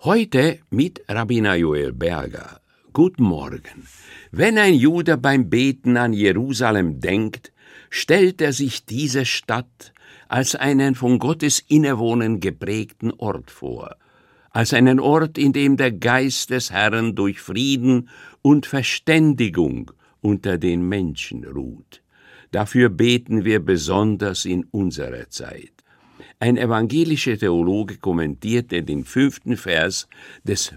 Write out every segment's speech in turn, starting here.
Heute mit Rabbiner Joel Berger. Guten Morgen. Wenn ein Jude beim Beten an Jerusalem denkt, stellt er sich diese Stadt als einen von Gottes Innewohnen geprägten Ort vor, als einen Ort, in dem der Geist des Herrn durch Frieden und Verständigung unter den Menschen ruht. Dafür beten wir besonders in unserer Zeit. Ein evangelischer Theologe kommentierte den 5. Vers des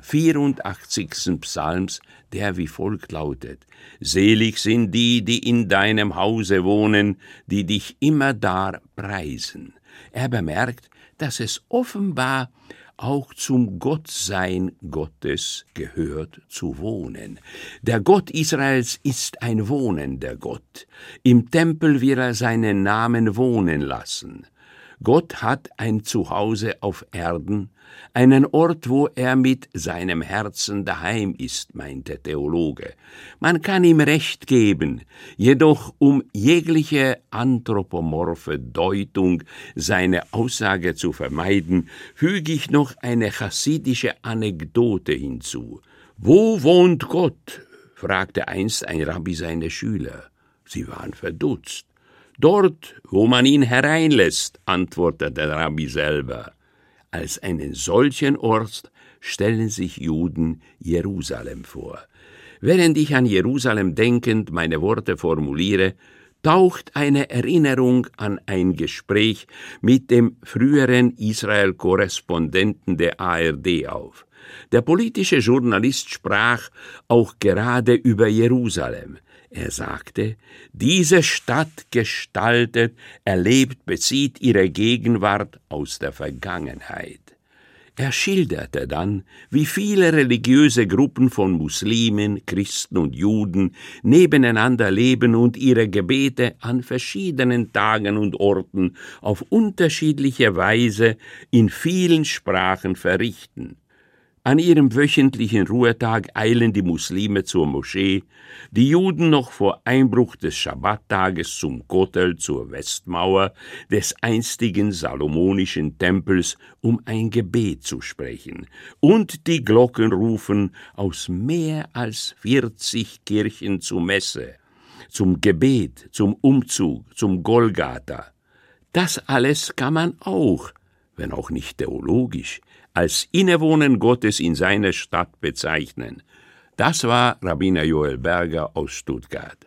84. Psalms, der wie folgt lautet: Selig sind die, die in deinem Hause wohnen, die dich immerdar preisen. Er bemerkt, dass es offenbar auch zum Gottsein Gottes gehört zu wohnen. Der Gott Israels ist ein wohnender Gott. Im Tempel wird er seinen Namen wohnen lassen. Gott hat ein Zuhause auf Erden, einen Ort, wo er mit seinem Herzen daheim ist, meint der Theologe. Man kann ihm Recht geben, jedoch um jegliche anthropomorphe Deutung seiner Aussage zu vermeiden, füge ich noch eine chassidische Anekdote hinzu. »Wo wohnt Gott?« fragte einst ein Rabbi seine Schüler. Sie waren verdutzt. »Dort, wo man ihn hereinlässt«, antwortete der Rabbi selber. Als einen solchen Ort stellen sich Juden Jerusalem vor. Während ich an Jerusalem denkend meine Worte formuliere, taucht eine Erinnerung an ein Gespräch mit dem früheren Israel-Korrespondenten der ARD auf. Der politische Journalist sprach auch gerade über Jerusalem. Er sagte, diese Stadt gestaltet, erlebt, bezieht ihre Gegenwart aus der Vergangenheit. Er schilderte dann, wie viele religiöse Gruppen von Muslimen, Christen und Juden nebeneinander leben und ihre Gebete an verschiedenen Tagen und Orten auf unterschiedliche Weise in vielen Sprachen verrichten. An ihrem wöchentlichen Ruhetag eilen die Muslime zur Moschee, die Juden noch vor Einbruch des Schabbattages zum Kotel, zur Westmauer des einstigen salomonischen Tempels, um ein Gebet zu sprechen. Und die Glocken rufen aus mehr als 40 Kirchen zur Messe, zum Gebet, zum Umzug, zum Golgatha. Das alles kann man auch, wenn auch nicht theologisch, als Innewohnen Gottes in seiner Stadt bezeichnen. Das war Rabbiner Joel Berger aus Stuttgart.